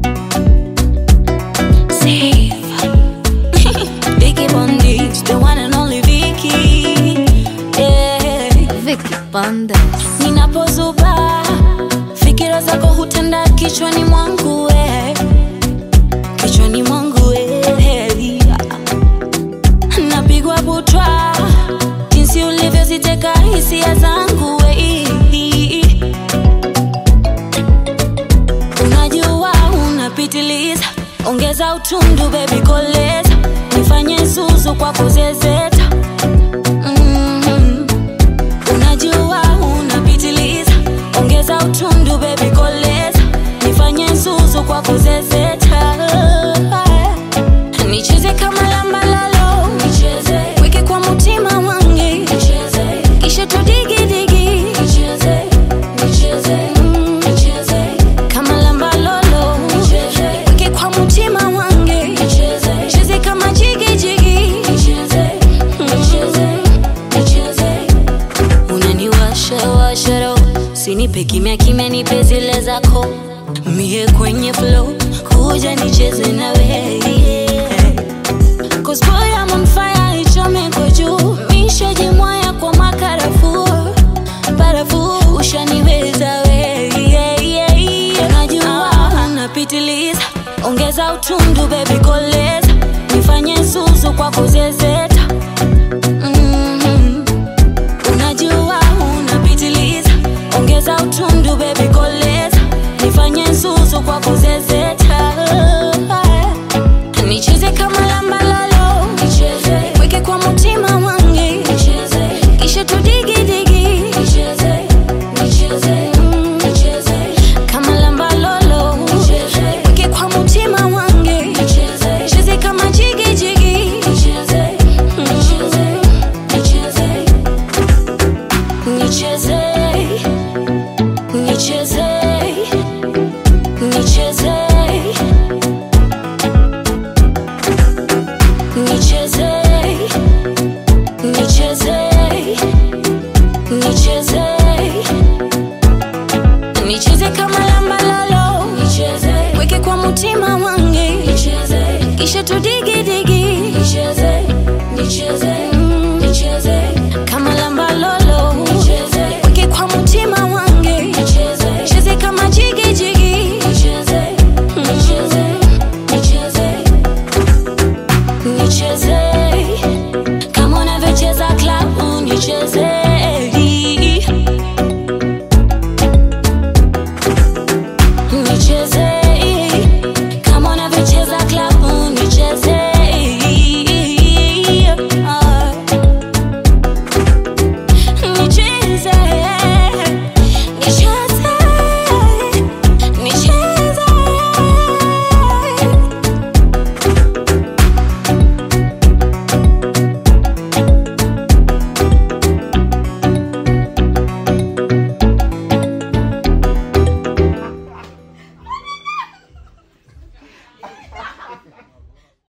Vicky Bundes, the one and only Vicky. Yeah. Vicky Bundes. Ninapozuba fikira zako hutenda kichwani mwangu kichwani mwangu napigwa butwa jinsi ulivyoziteka hisia zangu unajua unapitiliza, ongeza utundu baby koleza, nifanye zuzu kwa kuzezeta. Unajua unapitiliza, ongeza utundu baby koleza, nifanye zuzu kwa kuzezeta. Nicheze kama lamba lalo, nicheze weke kwa mutima wangi, nicheze kisha tudigi digi, nicheze nicheze nicheze kama lamba lolo, nicheze weke kwa mutima wangi, nicheze nicheze kama jigi jigi, nicheze nicheze nicheze. Unaniwasha washa roho, sinipe kimya kimya, nipe zile zako mie kwenye flow, kuja nicheze na wewe. Cause boy I'm on fire, ichome kwa juu, mishajimwaya kwa makarafu, barafu ushaniweza we. Unajua unapitiliza, ongeza utundu baby koleza, nifanye zuzu kwa kuzezeta. Unajua unapitiliza, ongeza utundu baby koleza, nifanye zuzu kwa kuzezeta. Nicheze kama lamba lalo, nicheze weke kwa mutima wangi, nicheze kisha tudigi digi, nicheze nicheze nicheze kama lamba lolo, nicheze weke kwa mutima wangi, nicheze nicheze kama jigi jigi, nicheze nicheze nicheze nicheze nicheze nicheze nicheze nicheze nicheze nicheze kama lamba lalo, nicheze weke kwa mutima wangi, nicheze kisha tudigi digi, nicheze nicheze